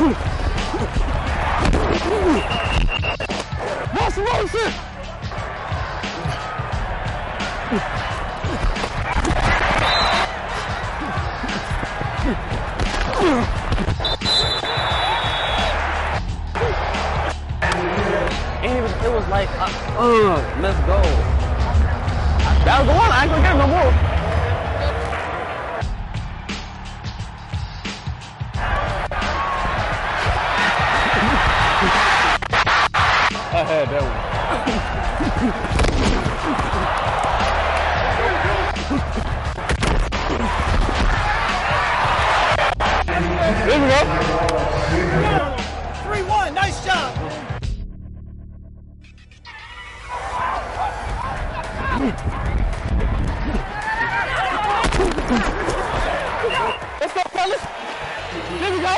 What's the motion? And it was like, let's go. That was the one. I ain't gonna get no more. I had that one. There we go. 3-1, nice job. Let's go, fellas. There we go.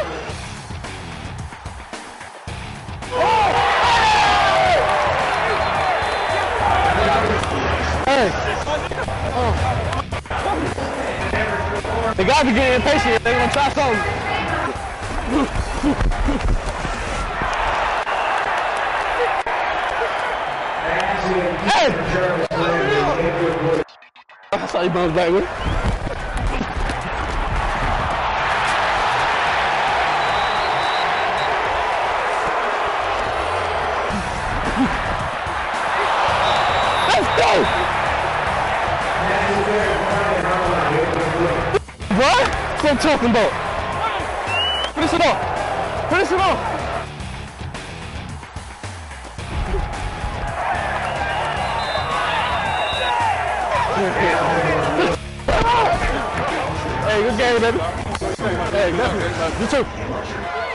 Hey. They gotta be getting impatient. They gonna try something. Hey! I saw you bounce back with it. Let's go! What? What I'm talking about? Finish it off. Finish it off. Hey, good game, baby. Hey, definitely. You too.